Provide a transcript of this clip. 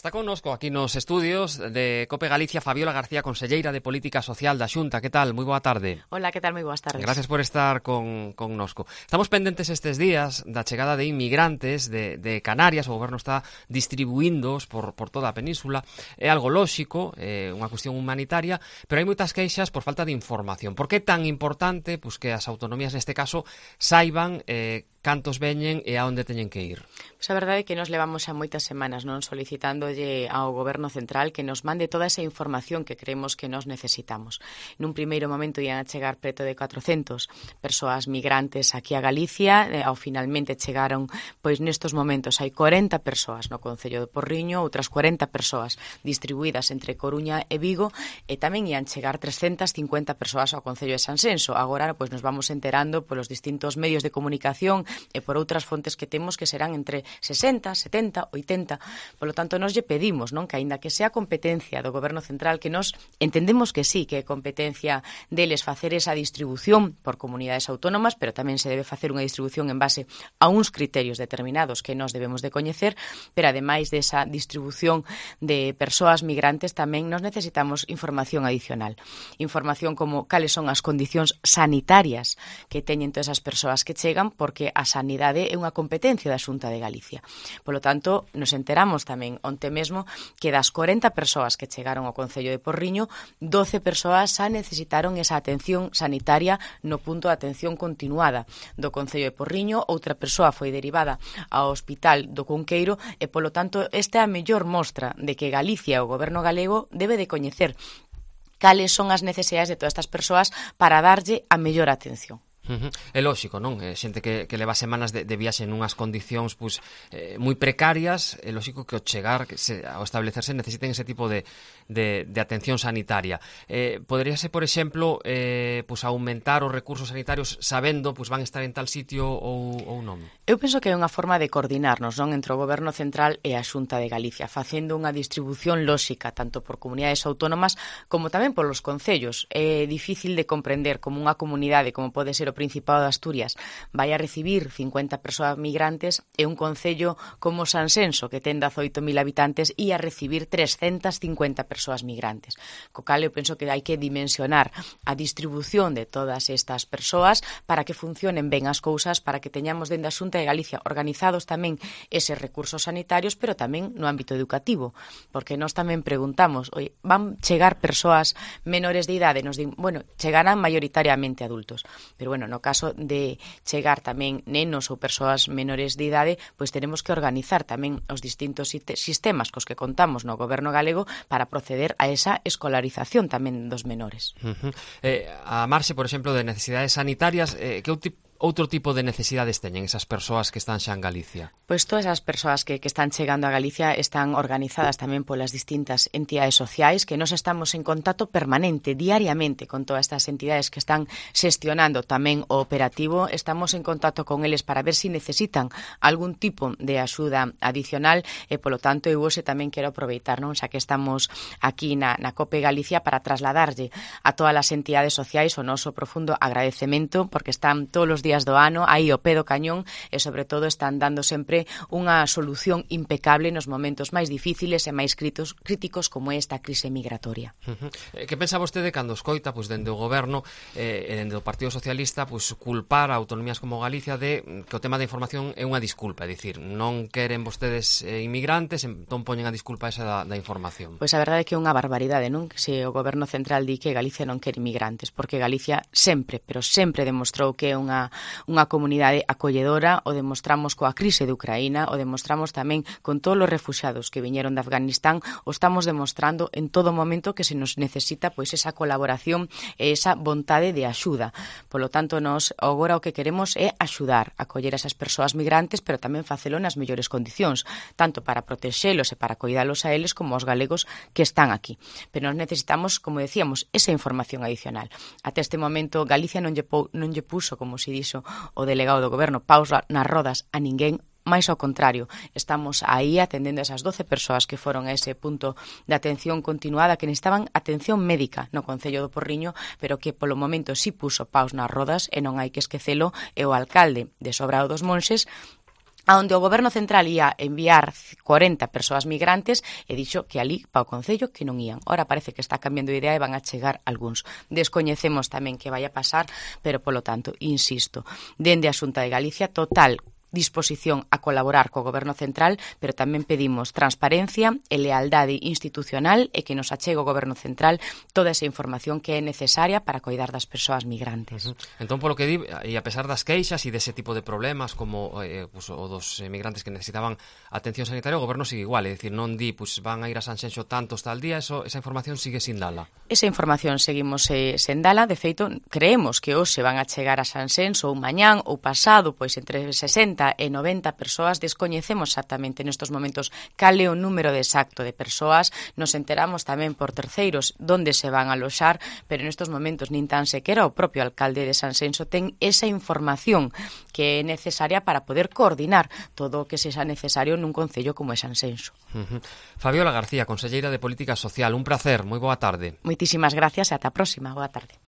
Está connosco aquí nos estudios de COPE Galicia Fabiola García, conselleira de Política Social da Xunta. Que tal? Moi boa tarde. Hola, que tal? Moi boas tardes. Gracias por estar connosco. Estamos pendentes estes días da chegada de inmigrantes de Canarias. O goberno está distribuíndoos por toda a península. É algo lóxico, é unha cuestión humanitaria, pero hai moitas queixas por falta de información. Por que é tan importante que as autonomías neste caso saiban cantos veñen e a onde teñen que ir? Pois a verdade é que nos levamos xa moitas semanas solicitándolle ao Goberno Central que nos mande toda esa información que creemos que nos necesitamos. Nun primeiro momento ian a chegar preto de 400 persoas migrantes aquí a Galicia, ao finalmente chegaron, pois nestos momentos hai 40 persoas no Concello de Porriño, outras 40 persoas distribuídas entre Coruña e Vigo, e tamén ian chegar 350 persoas ao Concello de Sanxenxo. Agora pois nos vamos enterando polos distintos medios de comunicación e por outras fontes que temos que serán entre 60, 70, 80. Polo tanto, nos lle pedimos que aínda que sea competencia do Goberno Central, que nos entendemos que sí, que é competencia deles facer esa distribución por comunidades autónomas, pero tamén se debe facer unha distribución en base a uns criterios determinados que nos debemos de coñecer, pero ademais desa distribución de persoas migrantes tamén nos necesitamos información adicional. Información como cales son as condicións sanitarias que teñen todas as persoas que chegan, porque a sanidade é unha competencia da Xunta de Galicia. Polo tanto, nos enteramos tamén onte mesmo que das 40 persoas que chegaron ao Concello de Porriño, 12 persoas xa necesitaron esa atención sanitaria no punto de atención continuada do Concello de Porriño, outra persoa foi derivada ao Hospital do Cunqueiro e, polo tanto, esta é a mellor mostra de que Galicia e o Goberno galego debe de coñecer cales son as necesidades de todas estas persoas para darlle a mellor atención. É lóxico, non? Xente que leva semanas de viaxe nunhas condicións moi precarias. É lóxico que ao chegar, ao establecerse, necesiten ese tipo de atención sanitaria. Poderíase, por exemplo, aumentar os recursos sanitarios sabendo van estar en tal sitio ou non? Eu penso que é unha forma de coordinarnos entre o Goberno Central e a Xunta de Galicia, facendo unha distribución lóxica tanto por comunidades autónomas como tamén polos concellos. É difícil de comprender como unha comunidade como pode ser o Principado de Asturias vai a recibir 50 persoas migrantes e un concello como Sanxenxo, que ten 18.000 habitantes, ia recibir 350 persoas migrantes. Co cal eu penso que hai que dimensionar a distribución de todas estas persoas para que funcionen ben as cousas, para que teñamos dentro da Xunta de Galicia organizados tamén eses recursos sanitarios, pero tamén no ámbito educativo, porque nós tamén preguntamos, van chegar persoas menores de idade? Nos din, chegarán maioritariamente adultos, pero no caso de chegar tamén nenos ou persoas menores de idade, pois tenemos que organizar tamén os distintos sistemas cos que contamos no Goberno galego para proceder a esa escolarización tamén dos menores. A marxe, por exemplo, de necesidades sanitarias, que outro tipo de necesidades teñen esas persoas que están xa en Galicia? Pois todas as persoas que están chegando a Galicia están organizadas tamén polas distintas entidades sociais, que nos estamos en contacto permanente, diariamente, con todas estas entidades que están xestionando tamén o operativo. Estamos en contacto con eles para ver se necesitan algún tipo de axuda adicional e, polo tanto, eu hoxe tamén quero aproveitar, xa que estamos aquí na COPE Galicia, para trasladarlle a todas as entidades sociais o noso profundo agradecemento, porque están todos os días do ano aí ao pé do cañón e, sobre todo, están dando sempre unha solución impecable nos momentos máis difíciles e máis críticos como esta crise migratoria. Que pensa vostede cando escoita dende o Goberno e dende o Partido Socialista culpar a autonomías como Galicia de que o tema da información é unha disculpa? É dicir, non queren vostedes inmigrantes, entón poñen a disculpa esa da información. Pois a verdade é que é unha barbaridade, non? Se o Goberno Central di que Galicia non quere inmigrantes, porque Galicia sempre, pero sempre demostrou que é unha comunidade acolledora, o demostramos coa crise de Ucraína, o demostramos tamén con todos os refuxiados que viñeron de Afganistán, o estamos demostrando en todo momento que se nos necesita esa colaboración e esa vontade de axuda. Polo tanto, nós agora o que queremos é axudar a acoller esas persoas migrantes, pero tamén facelo nas mellores condicións, tanto para protexelos e para cuidalos a eles como aos galegos que están aquí. Pero nós necesitamos, como decíamos, esa información adicional. Até este momento, Galicia non lle puso, como se dixo o delegado do Goberno, paus nas rodas a ninguén, máis ao contrario, estamos aí atendendo a esas 12 persoas que foron a ese punto de atención continuada, que necesitaban atención médica no Concello do Porriño, pero que polo momento si puso paus nas rodas, e non hai que esquecelo, é o alcalde de Sobrado dos Monxes, onde o Goberno Central ia enviar 40 persoas migrantes e dixo que ali, para o Concello, que non ían. Ora parece que está cambiando de idea e van a chegar algúns. Descoñecemos tamén que vai a pasar, pero, polo tanto, insisto, dende a Xunta de Galicia, total disposición a colaborar co Goberno Central, pero tamén pedimos transparencia e lealdade institucional e que nos achegue o Goberno Central toda esa información que é necesaria para coidar das persoas migrantes. Entón, polo que di, e a pesar das queixas e dese tipo de problemas como pues, o dos migrantes que necesitaban atención sanitaria, o Goberno sigue igual, é dicir, non di, pues, van a ir a Sanxenxo tantos tal día, esa información sigue sin dala. Esa información seguimos sen dala, de feito, creemos que hoxe van a chegar a Sanxenxo ou mañán ou pasado, pois entre 60 e 90 persoas, descoñecemos exactamente nestos momentos cal é o número exacto de persoas, nos enteramos tamén por terceiros donde se van a aloxar, pero nestos momentos nin tan sequera o propio alcalde de Sanxenxo ten esa información que é necesaria para poder coordinar todo o que sexa necesario nun concello como é Sanxenxo. Fabiola García, conselleira de Política Social, un placer, moi boa tarde. Moitísimas gracias e ata a próxima, boa tarde.